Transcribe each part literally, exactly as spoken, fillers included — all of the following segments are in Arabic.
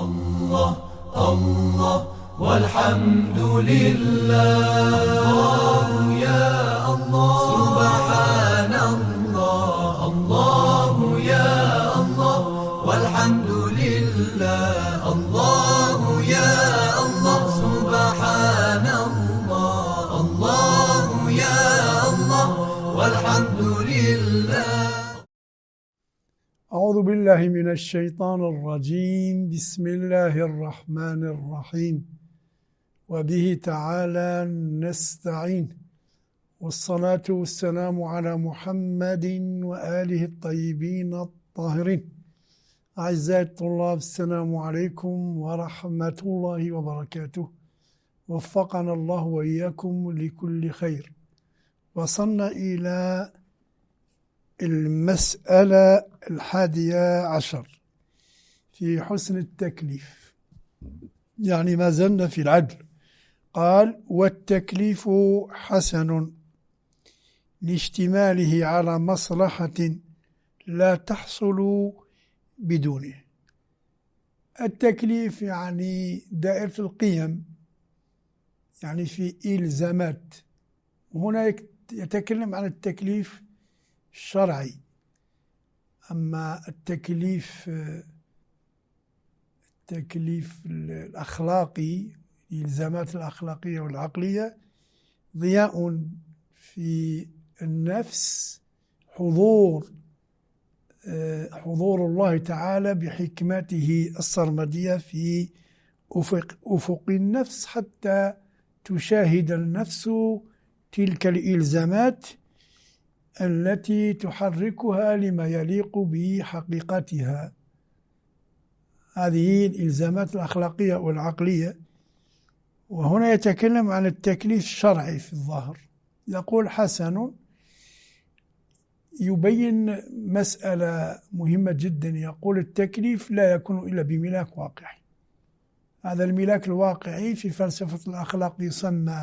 الله الله والحمد لله. الله يا الله سبحان الله. الله يا الله والحمد لله. الله يا الله سبحان الله. الله يا الله والحمد لله. أعوذ بالله من الشيطان الرجيم. بسم الله الرحمن الرحيم. وبه تعالى نستعين، والصلاة والسلام على محمد وآله الطيبين الطاهرين. أعزائي الطلاب، السلام عليكم ورحمة الله وبركاته. وفقنا الله وإياكم لكل خير. وصلنا إلى المسألة الحادية عشر في حسن التكليف، يعني ما زلنا في العدل. قال: والتكليف حسن لاشتماله على مصلحة لا تحصل بدونه. التكليف يعني دائرة القيم، يعني في إلزامات. وهنا يتكلم عن التكليف الشرعي. أما التكليف التكليف الأخلاقي، الإلزامات الأخلاقية والعقلية، ضياء في النفس حضور حضور الله تعالى بحكمته السرمدية في أفق, أفق النفس، حتى تشاهد النفس تلك الإلزامات التي تحركها لما يليق بحقيقتها. هذه الإلزامات الأخلاقية والعقلية. وهنا يتكلم عن التكليف الشرعي في الظاهر. يقول: حسن، يبين مسألة مهمة جدا. يقول: التكليف لا يكون إلا بملاك واقعي. هذا الملاك الواقعي في فلسفة الأخلاق يسمى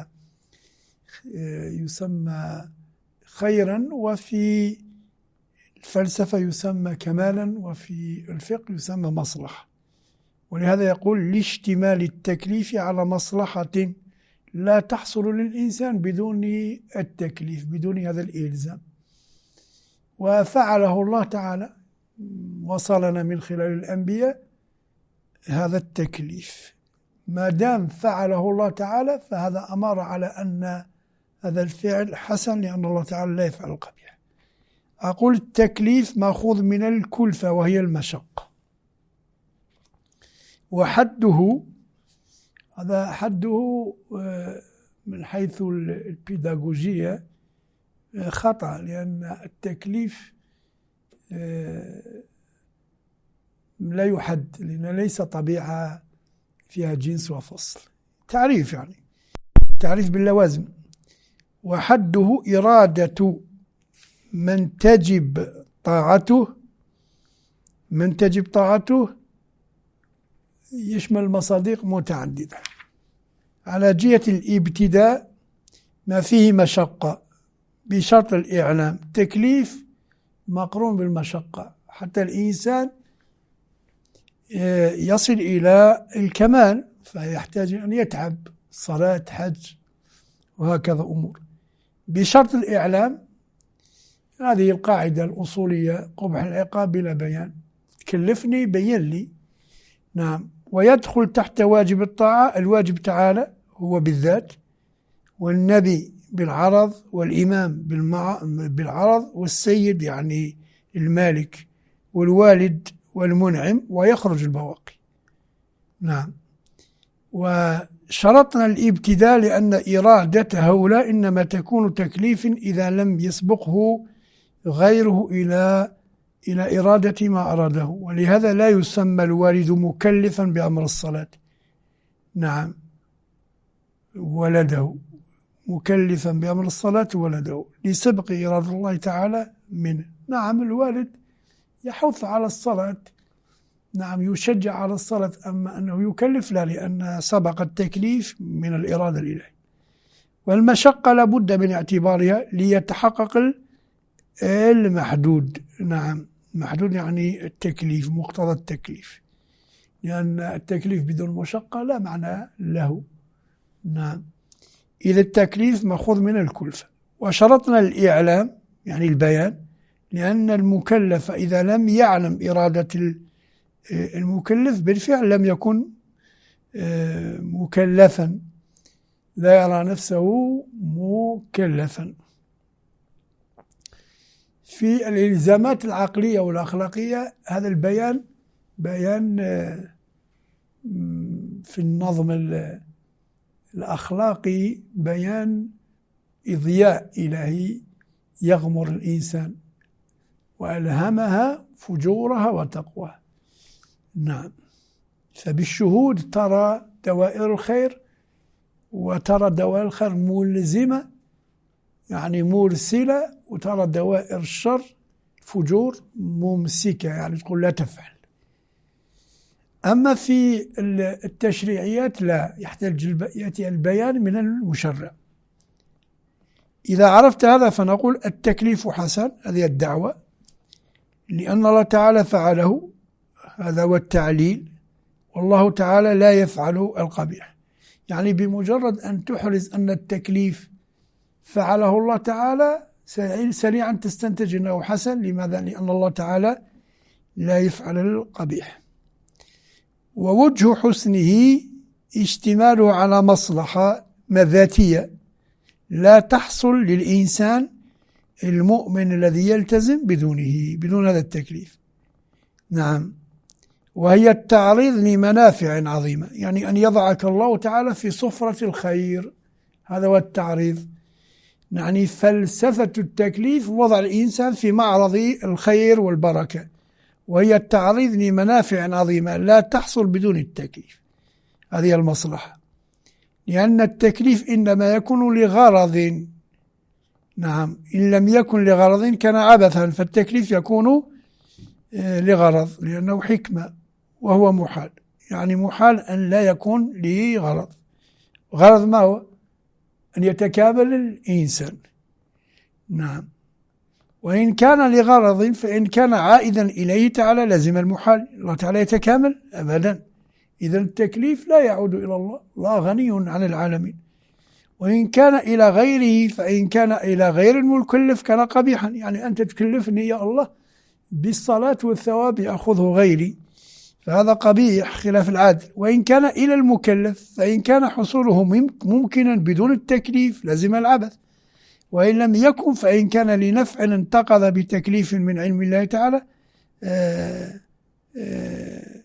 يسمى خيرا، وفي الفلسفة يسمى كمالا، وفي الفقه يسمى مصلحة. ولهذا يقول: لاشتمال التكليف على مصلحة لا تحصل للإنسان بدون التكليف، بدون هذا الإلزام. وفعله الله تعالى، وصلنا من خلال الأنبياء هذا التكليف. ما دام فعله الله تعالى فهذا أمر على أن هذا الفعل حسن، لأن الله تعالى لا يفعل القبيح. أقول: التكليف مأخوذ من الكلفة، وهي المشقة. وحده، هذا حده من حيث البيداغوجية خطأ، لأن التكليف لا يحد، لأن ليس طبيعة فيها جنس وفصل. تعريف، يعني تعريف باللوازم. وحده إرادة من تجب طاعته من تجب طاعته يشمل مصادق متعددة. على جهة الابتداء ما فيه مشقة بشرط الإعلام. تكليف مقرون بالمشقة حتى الإنسان يصل إلى الكمال، فيحتاج أن يتعب، صلاة، حج، وهكذا أمور. بشرط الإعلام، هذه القاعدة الأصولية: قبح العقاب بلا بيان. تكلفني، بين لي. نعم. ويدخل تحت واجب الطاعة الواجب تعالى هو بالذات، والنبي بالعرض، والإمام بالعرض، والسيد يعني المالك، والوالد والمنعم، ويخرج البواقي. نعم. وشرطنا الابتداء لأن إرادة هؤلاء إنما تكون تكليف إذا لم يسبقه غيره إلى إلى إرادة ما أراده. ولهذا لا يسمى الوالد مكلفا بأمر الصلاة. نعم. ولده مكلفا بأمر الصلاة ولده لسبق إرادة الله تعالى منه. نعم. الوالد يحث على الصلاة، نعم، يشجع على الصلاة. أما أنه يكلف لا، لأن سبق التكليف من الإرادة الإلهية. والمشقة لابد من اعتبارها ليتحقق المحدود. نعم. محدود يعني التكليف، مقتضى التكليف. لأن التكليف بدون مشقة لا معنى له. نعم. إذا التكليف مأخوذ من الكلفة. وشرطنا الإعلام يعني البيان، لأن المكلف إذا لم يعلم إرادة المكلف بالفعل لم يكن مكلفا، لا يرى نفسه مكلفا. في الإلزامات العقلية والأخلاقية هذا البيان بيان في النظم الأخلاقي بيان إضياء إلهي يغمر الإنسان وألهمها فجورها وتقواها. نعم. فبالشهود ترى دوائر الخير، وترى دوائر الخير ملزمة يعني مرسلة، وترى دوائر الشر فجور ممسكة يعني تقول لا تفعل. أما في التشريعيات لا، يحتاج يأتي البيان من المشرع. إذا عرفت هذا فنقول التكليف حسن، هذه الدعوة، لأن الله تعالى فعله، هذا هو التعليل، والله تعالى لا يفعل القبيح. يعني بمجرد أن تحرز أن التكليف فعله الله تعالى سريعا تستنتج أنه حسن. لماذا؟ لأن الله تعالى لا يفعل القبيح. ووجه حسنه اشتماله على مصلحة ذاتية لا تحصل للإنسان المؤمن الذي يلتزم بدونه، بدون هذا التكليف. نعم. وهي التعريض لمنافع عظيمة، يعني أن يضعك الله تعالى في صفرة الخير، هذا هو التعريض. يعني فلسفة التكليف وضع الإنسان في معرض الخير والبركة، وهي التعريض لمنافع عظيمة لا تحصل بدون التكليف، هذه المصلحة. لأن التكليف إنما يكون لغرض. نعم. إن لم يكن لغرض كان عبثا، فالتكليف يكون لغرض لأنه حكمة، وهو محال. يعني محال أن لا يكون لغرض. غرض ما هو؟ أن يتكامل الإنسان. نعم. وإن كان لغرض فإن كان عائدا إليه تعالى لازم المحال. الله تعالى يتكامل أبدا. إذا التكليف لا يعود إلى الله، الله غني عن العالمين. وإن كان إلى غيره فإن كان إلى غير المكلف كان قبيحا. يعني أنت تكلفني يا الله بالصلاة والثواب يأخذه غيري، فهذا قبيح خلاف العادل. وإن كان إلى المكلف فإن كان حصوله ممكنا بدون التكليف لازم العبث. وإن لم يكن فإن كان لنفع انتقض بتكليف من علم الله تعالى آآ آآ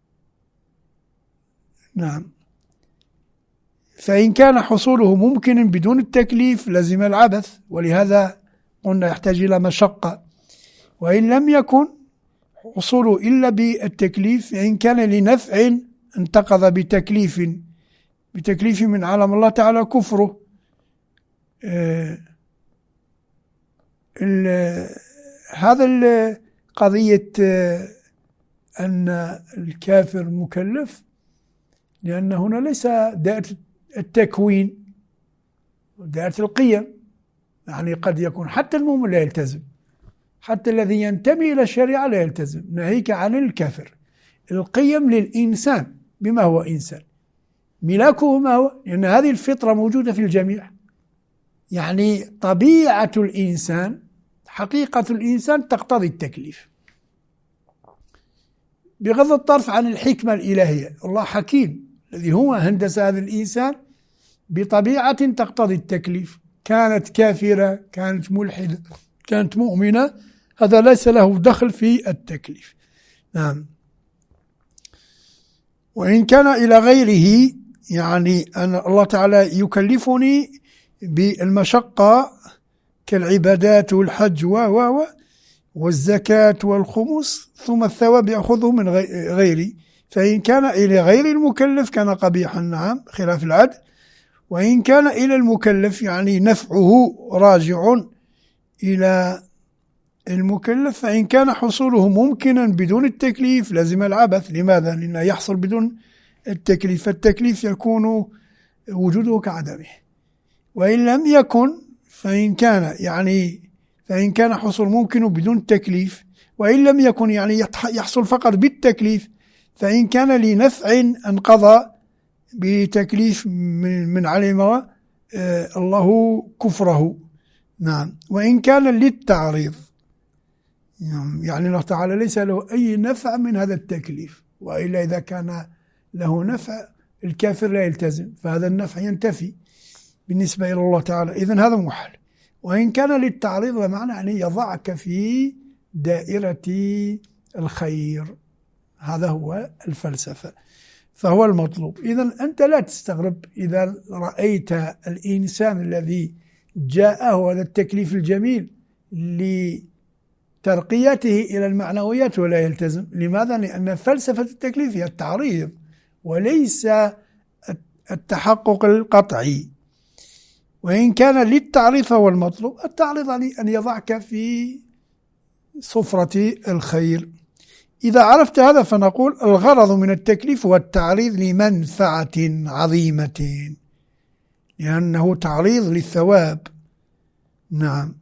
نعم. فإن كان حصوله ممكنا بدون التكليف لازم العبث، ولهذا قلنا يحتاج إلى مشقة. وإن لم يكن حصوله إلا بالتكليف فإن كان لنفع انتقض بتكليف بتكليف من علم الله تعالى كفره. آه ال هذا القضية آه أن الكافر مكلف، لأن هنا ليس دائرة التكوين ودائرة القيم. يعني قد يكون حتى المؤمن لا يلتزم، حتى الذي ينتمي إلى الشريعة لا يلتزم، ناهيك عن الكافر. القيم للإنسان بما هو إنسان، ملاكه ما هو، لأن هذه الفطرة موجودة في الجميع. يعني طبيعة الإنسان، حقيقة الإنسان تقتضي التكليف، بغض الطرف عن الحكمة الإلهية. الله حكيم الذي هو هندس هذا الإنسان بطبيعة تقتضي التكليف. كانت كافرة، كانت ملحدة، كانت مؤمنة، هذا ليس له دخل في التكليف. نعم. وإن كان إلى غيره، يعني أن الله تعالى يكلفني بالمشقة كالعبادات والحج و و والزكاة والخمس، ثم الثواب يأخذه من غيري، فإن كان إلى غير المكلف كان قبيحا. نعم. خلاف العدل. وإن كان إلى المكلف يعني نفعه راجع إلى المكلف، فإن كان حصوله ممكنا بدون التكليف لازم العبث. لماذا؟ لأنه يحصل بدون التكليف، فالتكليف يكون وجوده كعدمه. وإن لم يكن فإن كان يعني فإن كان حصول ممكن بدون التكليف، وإن لم يكن يعني يحصل فقط بالتكليف، فإن كان لنفع انقضى بتكليف من علم الله كفره. نعم. وإن كان للتعريض يعني الله تعالى ليس له أي نفع من هذا التكليف، وإلا إذا كان له نفع الكافر لا يلتزم، فهذا النفع ينتفي بالنسبة إلى الله تعالى، إذن هذا محال. وإن كان للتعريض بمعنى أن يضعك في دائرة الخير، هذا هو الفلسفة، فهو المطلوب. إذن أنت لا تستغرب إذا رأيت الإنسان الذي جاءه هذا التكليف الجميل لترقيته إلى المعنويات ولا يلتزم. لماذا؟ لأن فلسفة التكليف هي التعريض وليس التحقق القطعي. وإن كان للتعريض فهو المطلوب. التعريض يعني أن يضعك في صفرة الخير. إذا عرفت هذا فنقول الغرض من التكليف هو التعريض لمنفعة عظيمة، لأنه تعريض للثواب. نعم.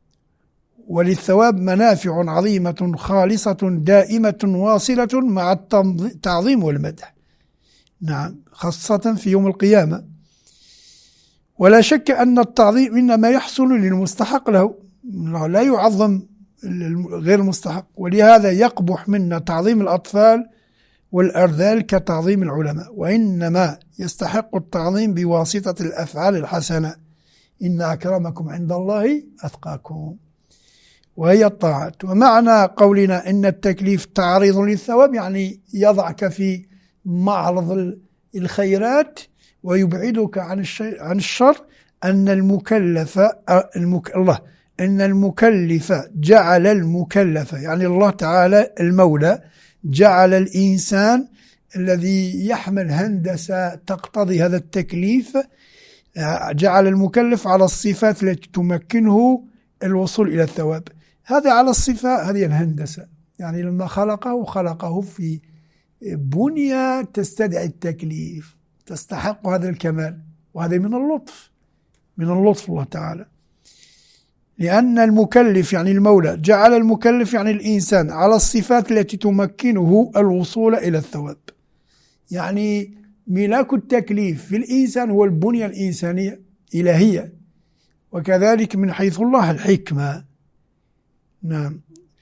وللثواب منافع عظيمة خالصة دائمة واصلة مع التعظيم والمدح. نعم، خاصة في يوم القيامة. ولا شك أن التعظيم إنما يحصل للمستحق له، لا يعظم غير المستحق، ولهذا يقبح منا تعظيم الأطفال والأرذال كتعظيم العلماء، وإنما يستحق التعظيم بواسطة الأفعال الحسنة. إن أكرمكم عند الله أتقاكم، وهي الطاعات. ومعنى قولنا إن التكليف تعريض للثواب يعني يضعك في معرض الخيرات ويبعدك عن عن الشر. أن المكلف المك... الله أن المكلف جعل المكلف يعني الله تعالى المولى جعل الإنسان الذي يحمل هندسة تقتضي هذا التكليف، جعل المكلف على الصفات التي تمكنه الوصول إلى الثواب. هذا على الصفة، هذه الهندسة. يعني لما خلقه خلقه في بنية تستدعي التكليف، تستحق هذا الكمال، وهذا من اللطف من اللطف الله تعالى. لأن المكلف يعني المولى جعل المكلف يعني الإنسان على الصفات التي تمكنه الوصول إلى الثواب. يعني ملاك التكليف في الإنسان هو البنية الإنسانية إلهية، وكذلك من حيث الله الحكمة. نعم.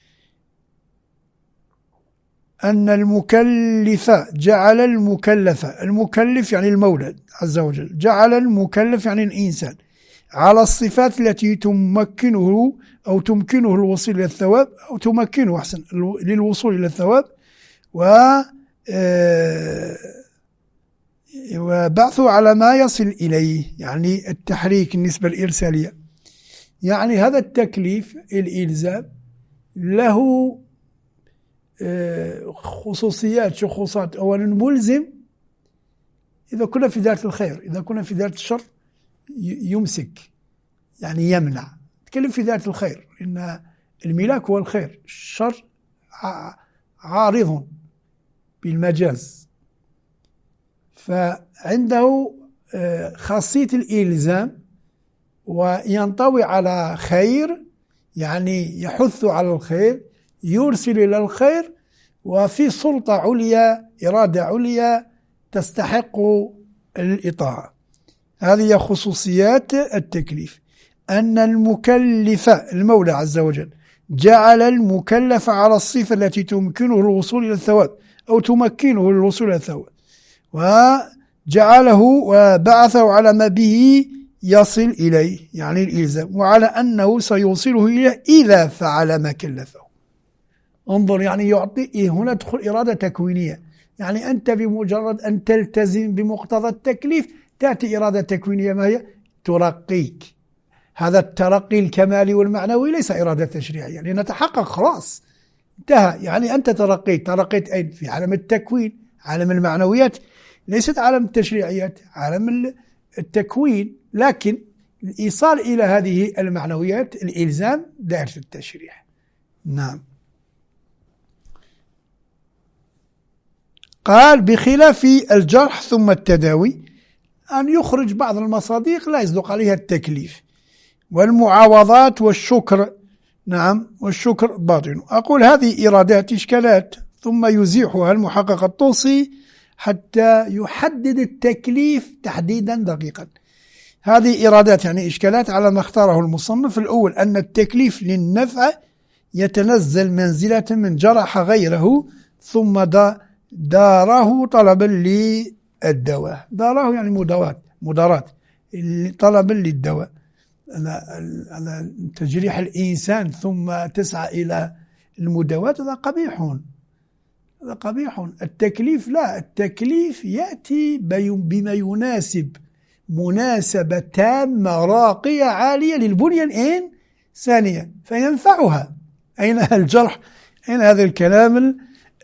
أن المكلف جعل المكلف، المكلف يعني المولى عز وجل، جعل المكلف يعني الإنسان على الصفات التي تمكنه أو تمكنه الوصول إلى الثواب، أو تمكنه أحسن للوصول إلى الثواب، و وبعثه على ما يصل إليه، يعني التحريك النسبة الإرسالية. يعني هذا التكليف الإلزام له خصوصيات شخوصات. أولا ملزم إذا كنا في دائرة الخير، إذا كنا في دائرة الشر يمسك يعني يمنع. تكلم في دائرة الخير إن الملاك هو الخير، الشر عارض بالمجاز، فعنده خاصية الإلزام وينطوي على خير، يعني يحث على الخير، يرسل إلى الخير، وفي سلطة عليا، إرادة عليا تستحق الإطاعة. هذه خصوصيات التكليف. أن المكلف المولى عز وجل جعل المكلف على الصفة التي تمكنه الوصول إلى الثواب أو تمكنه الوصول إلى الثواب، وجعله وبعثه على ما به يصل إليه يعني الإلزام، وعلى أنه سيوصله إليه إذا فعل ما كلفه. انظر، يعني يعطي هنا تدخل إرادة تكوينية. يعني أنت بمجرد أن تلتزم بمقتضى التكليف تأتي إرادة تكوينية، ما هي؟ ترقيك. هذا الترقي الكمالي والمعنوي ليس إرادة تشريعية، لأن تحقق خلاص انتهى. يعني أنت ترقيت ترقيت أين؟ في عالم التكوين، عالم المعنويات، ليست عالم التشريعيات، عالم التكوين. لكن الإيصال إلى هذه المعنويات الإلزام دائرة التشريع. نعم. قال بخلاف الجرح ثم التداوي، أن يخرج بعض المصادق لا يصدق عليها التكليف، والمعاوضات والشكر. نعم، والشكر باطن. أقول هذه إرادات إشكالات، ثم يزيحها المحقق الطوسي حتى يحدد التكليف تحديدا دقيقا. هذه إيرادات يعني إشكالات على ما اختاره المصنف. الأول أن التكليف للنفع يتنزل منزلة من جرح غيره ثم داره طلبا للدواء. داره يعني مداواة مدارات طلبا للدواء على تجريح الإنسان ثم تسعى إلى المداواة. هذا قبيح، هذا قبيح. التكليف لا، التكليف يأتي بما يناسب مناسبة تامة راقية عالية للبنية الإنسانية فينفعها. أين الجرح؟ أين هذا الكلام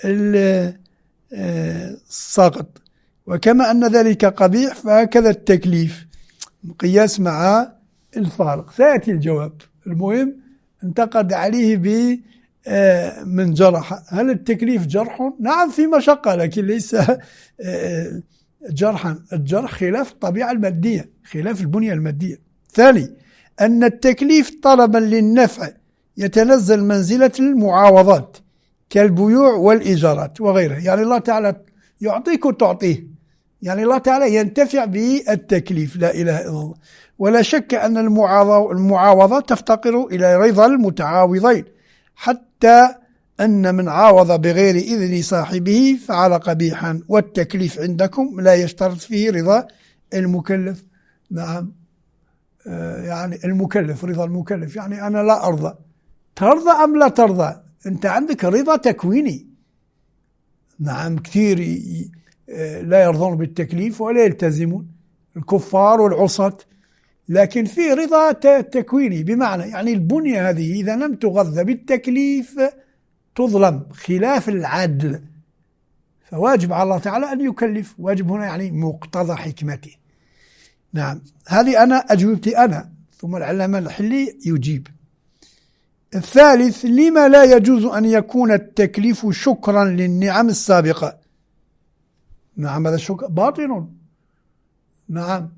الساقط؟ وكما أن ذلك قبيح فهكذا التكليف مقياس مع الفارق. سيأتي الجواب. المهم انتقد عليه ب من جرح. هل التكليف جرح؟ نعم في مشقة، لكن ليس جرحا. الجرح خلاف الطبيعة المادية، خلاف البنية المادية. ثاني أن التكليف طلبا للنفع يتنزل منزلة المعاوضات كالبيوع والإيجارات وغيرها. يعني الله تعالى يعطيك وتعطيه، يعني الله تعالى ينتفع بالتكليف. لا إله إلا الله. ولا شك أن المعاوضات تفتقر إلى رضا المتعاوضين، حتى أن من عاوض بغير إذن صاحبه فعل قبيحا، والتكليف عندكم لا يشترط فيه رضا المكلف. نعم آه يعني المكلف، رضا المكلف يعني أنا لا أرضى. ترضى أم لا ترضى؟ أنت عندك رضا تكويني. نعم كثير لا يرضون بالتكليف ولا يلتزمون، الكفار والعصاة، لكن في رضا تكويني، بمعنى يعني البنية هذه إذا لم تغذى بالتكليف تظلم، خلاف العدل. فواجب على الله تعالى أن يكلف. واجب هنا يعني مقتضى حكمته. نعم هذه أنا أجوبتي أنا، ثم العلامة الحلي يجيب. الثالث لما لا يجوز أن يكون التكليف شكرا للنعم السابقة. نعم هذا الشكر باطل. نعم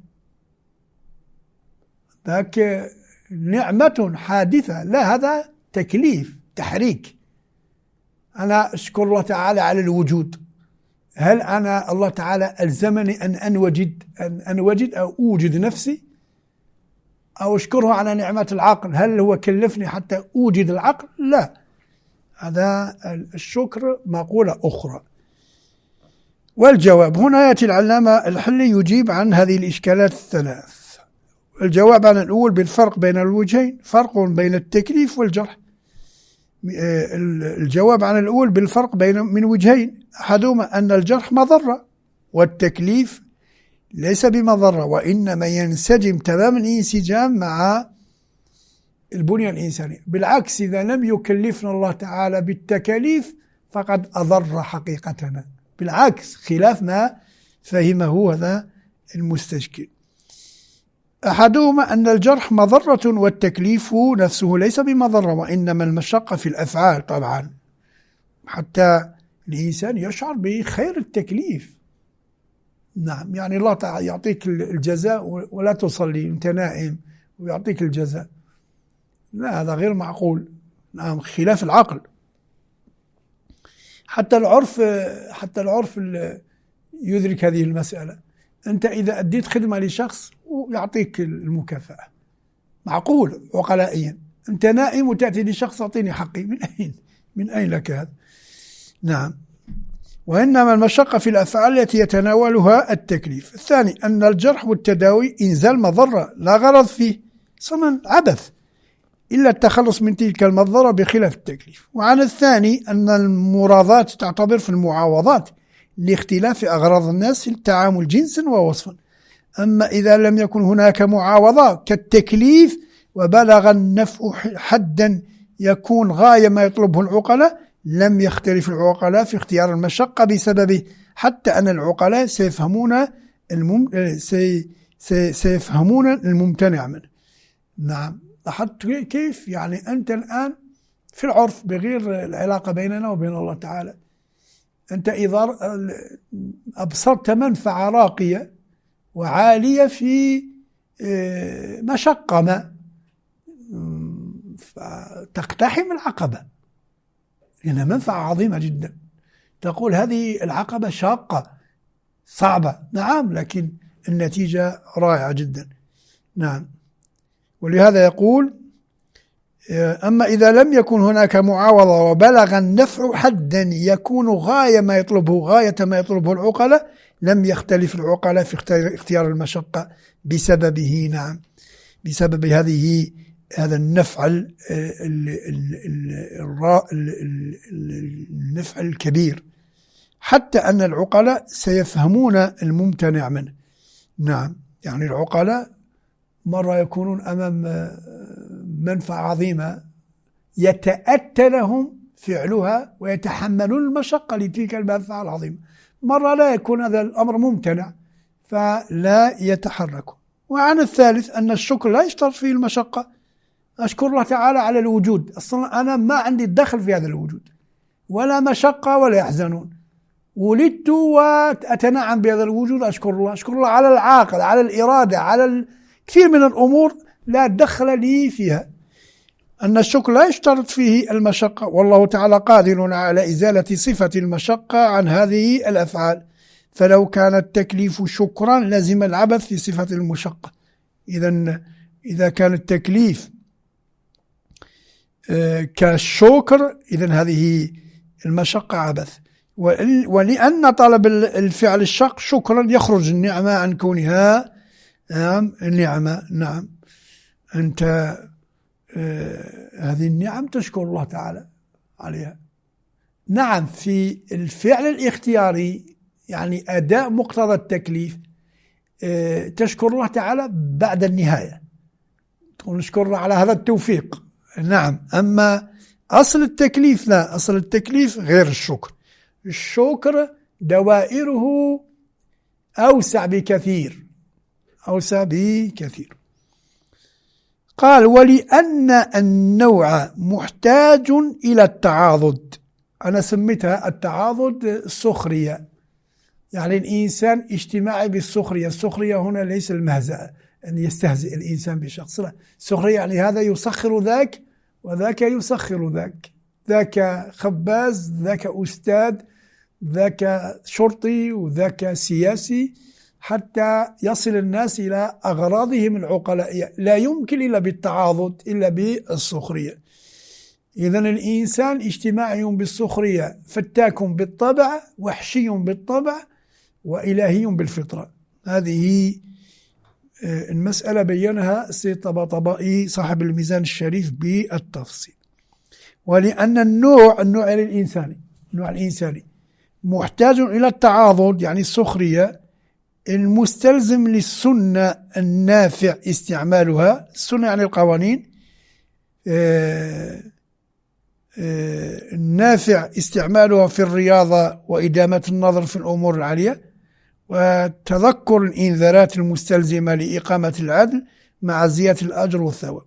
ذاك نعمة حادثة، لا هذا تكليف تحريك. أنا أشكر الله تعالى على الوجود. هل أنا الله تعالى ألزمني أن أنوجد أن أنوجد أو أوجد نفسي، أو أشكره على نعمة العقل؟ هل هو كلفني حتى أوجد العقل؟ لا، هذا الشكر مقولة أخرى. والجواب هنا يأتي العلامة الحلي يجيب عن هذه الإشكالات الثلاث. الجواب عن الأول بالفرق بين الوجهين، فرق بين التكليف والجرح. الجواب عن الأول بالفرق بين من وجهين، أحدهما أن الجرح مضرة والتكليف ليس بمضرة، وإنما ينسجم تمام الانسجام مع البنية الإنسانية. بالعكس إذا لم يكلفنا الله تعالى بالتكاليف فقد أضر حقيقتنا، بالعكس خلاف ما فهمه هذا المستشكل. أحدهما أن الجرح مضرة والتكليف نفسه ليس بمضرة، وإنما المشقة في الأفعال طبعا، حتى الإنسان يشعر بخير التكليف. نعم يعني الله تعالى يعطيك الجزاء ولا تصلي أنت نائم ويعطيك الجزاء، لا هذا غير معقول. نعم خلاف العقل. حتى العرف حتى العرف يدرك هذه المسألة. أنت إذا أديت خدمة لشخص ويعطيك المكافأة، معقول عقلائيا. أنت نائم وتأتي لشخص أعطيني حقي، من أين من أين لك هذا؟ نعم. وإنما المشقة في الأفعال التي يتناولها التكليف. الثاني أن الجرح والتداوي إنزال مضرة لا غرض فيه، صمن عبث إلا التخلص من تلك المضرة بخلاف التكليف. وعن الثاني أن المرادات تعتبر في المعاوضات لاختلاف أغراض الناس التعامل جنسا ووصفا. أما إذا لم يكن هناك معاوضة كالتكليف وبلغ النفع حدا يكون غاية ما يطلبه العقلاء، لم يختلف العقلاء في اختيار المشقة بسببه، حتى أن العقلاء سيفهمون المم... سي... سي... سيفهمون الممتنع منه. نعم لاحظت كيف؟ يعني أنت الآن في العرف بغير العلاقة بيننا وبين الله تعالى، أنت إذا أبصرت منفعة راقية وعالية في مشقة ما فتقتحم العقبة، لأنها منفعة عظيمة جدا. تقول هذه العقبة شاقة صعبة، نعم، لكن النتيجة رائعة جدا. نعم. ولهذا يقول: أما إذا لم يكن هناك معاوضة وبلغ النفع حدا يكون غاية ما يطلبه غاية ما يطلبه العقلاء لم يختلف العقلاء في اختيار المشقة بسببه. نعم، بسبب هذه هذا النفع ال ال ال النفع الكبير، حتى أن العقلاء سيفهمون الممتنع منه. نعم، يعني العقلاء مرة يكونون أمام منفعة عظيمة يتأتى لهم فعلها ويتحملون المشقة لتلك المنفعة العظيمة، مرة لا يكون هذا الأمر ممتنع فلا يتحركوا. وعن الثالث أن الشكر لا يشترط فيه المشقة. أشكر الله تعالى على الوجود، أصلا أنا ما عندي دخل في هذا الوجود ولا مشقة ولا يحزنون، ولدت وأتنعم بهذا الوجود، أشكر الله. أشكر الله على العاقل، على الإرادة، على كثير من الأمور لا دخل لي فيها. أن الشكر لا يشترط فيه المشقة، والله تعالى قادر على إزالة صفة المشقة عن هذه الأفعال، فلو كان التكليف شكرا لزم العبث في صفة المشقة. إذا إذا كان التكليف كالشكر إذن هذه المشقة عبث. ولأن طلب الفعل الشق شكرا يخرج النعمة عن كونها النعمة. نعم، أنت آه هذه النعم تشكر الله تعالى عليها. نعم، في الفعل الاختياري يعني أداء مقتضى التكليف آه تشكر الله تعالى بعد النهاية، تقول نشكر الله على هذا التوفيق. نعم، أما أصل التكليف لا، أصل التكليف غير الشكر. الشكر دوائره أوسع بكثير، أوسع بكثير. قال: ولأن النوع محتاج إلى التعاضد. أنا سميتها التعاضد السخرية، يعني الإنسان اجتماعي بالسخرية. السخرية هنا ليس المهزأة أن يستهزئ الإنسان بشخص، لا، السخرية يعني هذا يسخر ذاك وذاك يسخر ذاك، ذاك خباز، ذاك أستاذ، ذاك شرطي، وذاك سياسي، حتى يصل الناس إلى أغراضهم العقلائية. لا يمكن إلا بالتعاضد، إلا بالسخرية. إذن الإنسان اجتماعي بالسخرية، فتاك بالطبع، وحشي بالطبع، وإلهي بالفطرة. هذه المسألة بينها السيد طباطبائي صاحب الميزان الشريف بالتفصيل. ولأن النوع النوع الإنساني النوع الإنساني محتاج إلى التعاضد، يعني السخرية، المستلزم للسنة النافع استعمالها. السنة يعني القوانين، النافع استعمالها في الرياضة وإدامة النظر في الأمور العالية، وتذكر الإنذارات المستلزمة لإقامة العدل مع زيادة الأجر والثواب.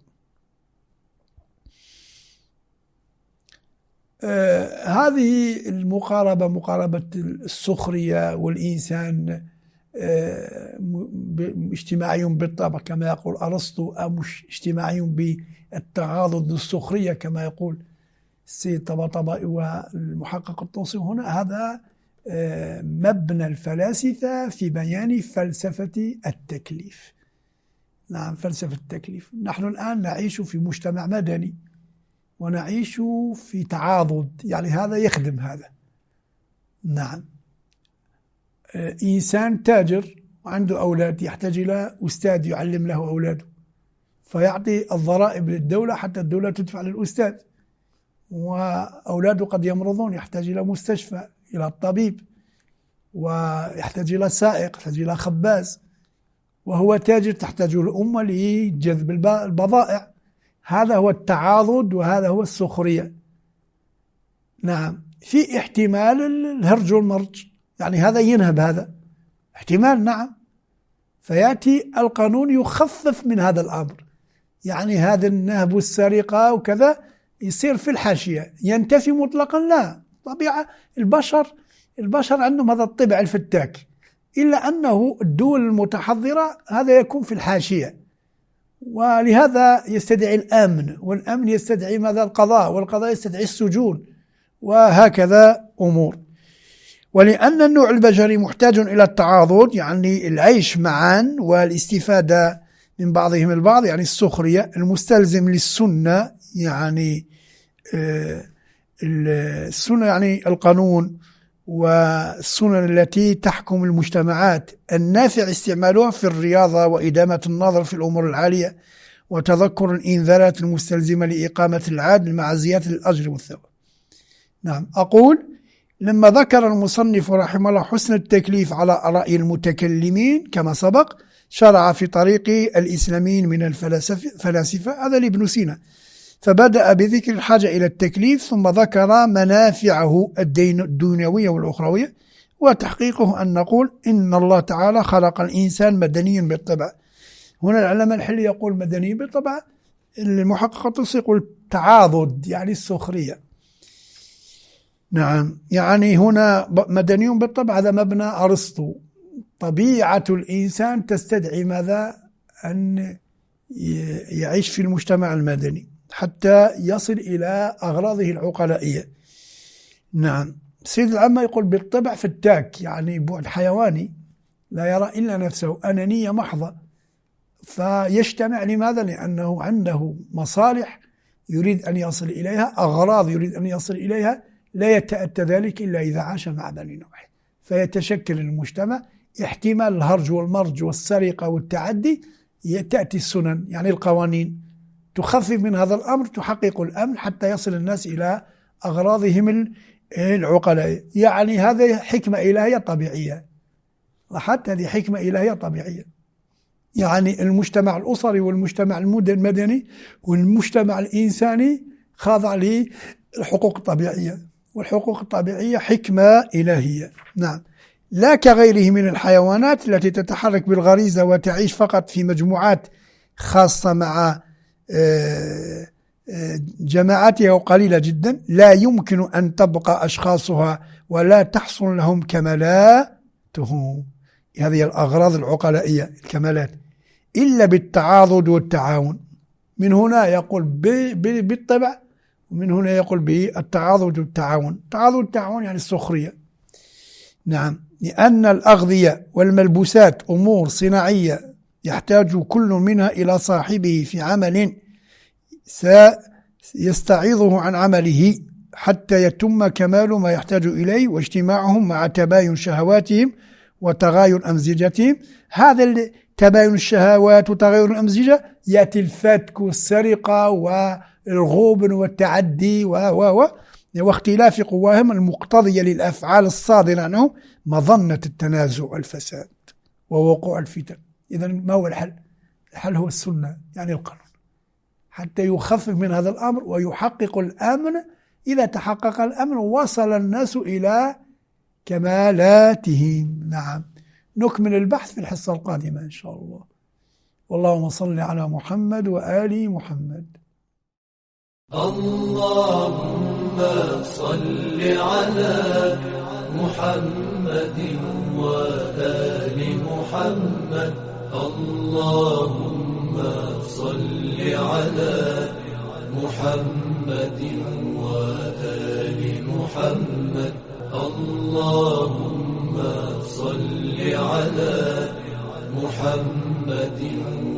آه هذه المقاربة، مقاربة السخرية والإنسان آه اجتماعي بالطبع كما يقول أرسطو، أو مش اجتماعي بالتعاضد السخرية كما يقول السيد طباطبائي والمحقق الطوسي. هنا هذا آه مبنى الفلاسفة في بيان فلسفة التكليف. نعم، فلسفة التكليف. نحن الآن نعيش في مجتمع مدني ونعيش في تعاضد، يعني هذا يخدم هذا. نعم، إنسان تاجر وعنده أولاد يحتاج إلى أستاذ يعلم له أولاده، فيعطي الضرائب للدولة حتى الدولة تدفع للأستاذ، وأولاده قد يمرضون يحتاج إلى مستشفى، إلى الطبيب، ويحتاج إلى سائق، يحتاج إلى خباز، وهو تاجر تحتاج الأمة لجذب البضائع. هذا هو التعاضد وهذا هو السخرية. نعم، في احتمال الهرج والمرج، يعني هذا ينهب هذا احتمال. نعم، فيأتي القانون يخفف من هذا الأمر، يعني هذا النهب والسرقة وكذا يصير في الحاشية، ينتفي مطلقا لا. طبيعة البشر البشر عندهم هذا الطبع الفتاك، إلا أنه الدول المتحضرة هذا يكون في الحاشية، ولهذا يستدعي الأمن، والأمن يستدعي ماذا؟ القضاء، والقضاء يستدعي السجون، وهكذا أمور. ولأن النوع البشري محتاج إلى التعاضد، يعني العيش معا والاستفادة من بعضهم البعض، يعني السخرية، المستلزم للسنة، يعني السنة يعني القانون والسنن التي تحكم المجتمعات، النافع استعمالها في الرياضة وإدامة النظر في الأمور العالية وتذكر الإنذارات المستلزمة لإقامة العدل مع زيادة الأجر والثواب. نعم، أقول لما ذكر المصنف رحمه الله حسن التكليف على آراء المتكلمين كما سبق، شرع في طريق الإسلاميين من الفلاسفة، هذا لابن سينا، فبدأ بذكر الحاجة إلى التكليف، ثم ذكر منافعه الدنيوية والأخروية، وتحقيقه أن نقول إن الله تعالى خلق الإنسان مدنيا بالطبع. هنا العلماء الحلي يقول مدني بالطبع، المحقق يقول تعاضد يعني السخرية. نعم، يعني هنا مدني بالطبع هذا مبنى أرسطو، طبيعة الإنسان تستدعي ماذا؟ أن يعيش في المجتمع المدني حتى يصل إلى أغراضه العقلائية. نعم، سيد العامة يقول بالطبع فتاك، يعني بعد حيواني لا يرى إلا نفسه، أنانية محضة، فيجتمع. لماذا؟ لأنه عنده مصالح يريد أن يصل إليها، أغراض يريد أن يصل إليها، لا يتأتى ذلك إلا إذا عاش مع بني نوح، فيتشكل المجتمع. احتمال الهرج والمرج والسرقة والتعدي، تأتي السنن يعني القوانين تخفف من هذا الأمر، تحقق الأمن حتى يصل الناس إلى أغراضهم العقلاء. يعني هذه حكمة إلهية طبيعية، وحتى هذه حكمة إلهية طبيعية. يعني المجتمع الأسري والمجتمع المدني والمجتمع الإنساني خاضع للحقوق الطبيعية، والحقوق الطبيعية حكمة إلهية. نعم، لا كغيره من الحيوانات التي تتحرك بالغريزة وتعيش فقط في مجموعات خاصة مع جماعاتها وقليلة جدا، لا يمكن أن تبقى أشخاصها ولا تحصل لهم كمالاتهم، هذه الأغراض العقلائية الكمالات، إلا بالتعاضد والتعاون. من هنا يقول بالطبع، ومن هنا يقول بالتعاضد والتعاون. التعاضد والتعاون يعني السخرية. نعم، لأن الأغذية والملبوسات أمور صناعية يحتاج كل منها إلى صاحبه في عمل سيستعيضه عن عمله حتى يتم كمال ما يحتاج إليه، واجتماعهم مع تباين شهواتهم وتغاير أمزجتهم. هذا تباين الشهوات وتغاير الأمزجة يأتي الفتك والسرقة والغبن والتعدي و و واختلاف قواهم المقتضية للأفعال الصادرة عنهم، مظنة التنازع والفساد ووقوع الفتن. إذا ما هو الحل؟ الحل هو السنة، يعني القانون، حتى يخفف من هذا الأمر ويحقق الأمن. إذا تحقق الأمن وصل الناس إلى كمالاتهم. نعم، نكمل البحث في الحصة القادمة إن شاء الله. واللهم صل على محمد وآل محمد. اللهم صل على محمد وآل محمد. اللهم صل على محمد وآل محمد. اللهم صل على محمد